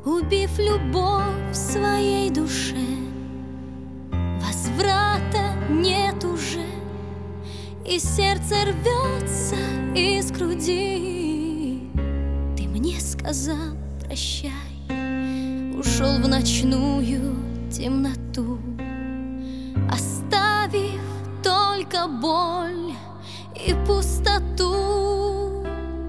убив любовь в своей душе. Возврата нет уже, и сердце рвется из груди. Ты мне сказал прощай, ушел в ночную темноту, оставив только боль и пустоту.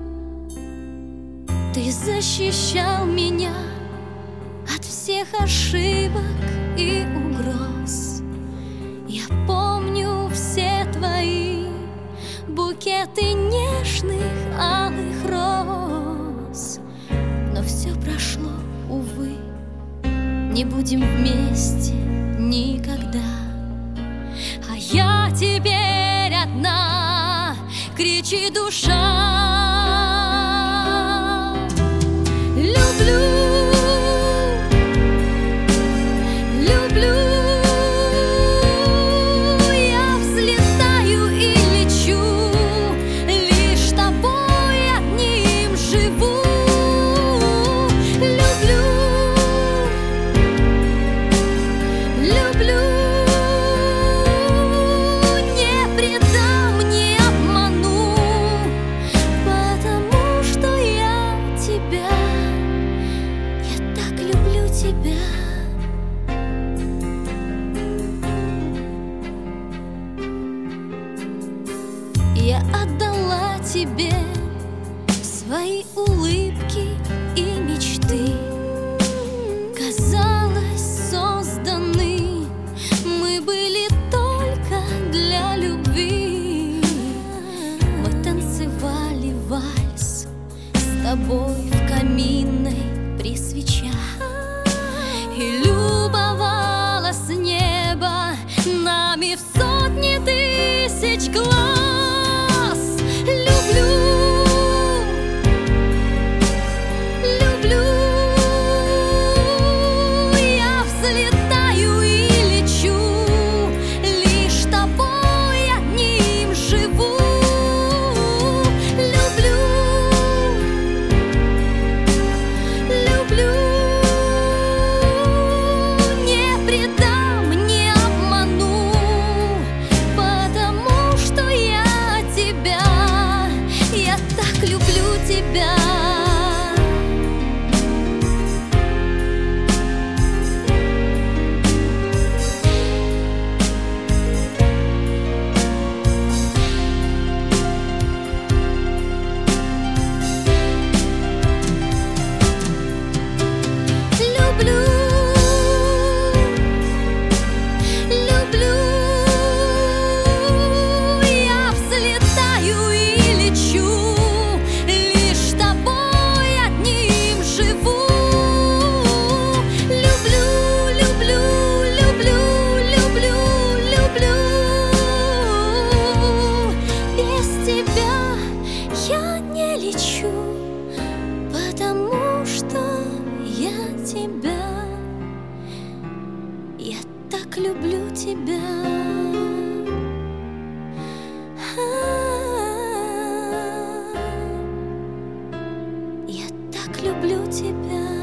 Ты защищал меня от всех ошибок и угроз. Я помню все твои букеты нежных алых роз. Но все прошло, увы, не будем вместе никогда. А я теперь одна, кричи душа. Я отдала тебе свои улыбки и мечты. Казалось, созданы мы были только для любви. Мы танцевали вальс с тобой в каминной при свечах и любовалось небо нами в сотни тысяч глаз. Потому что я тебя, я так люблю тебя. Я так люблю тебя.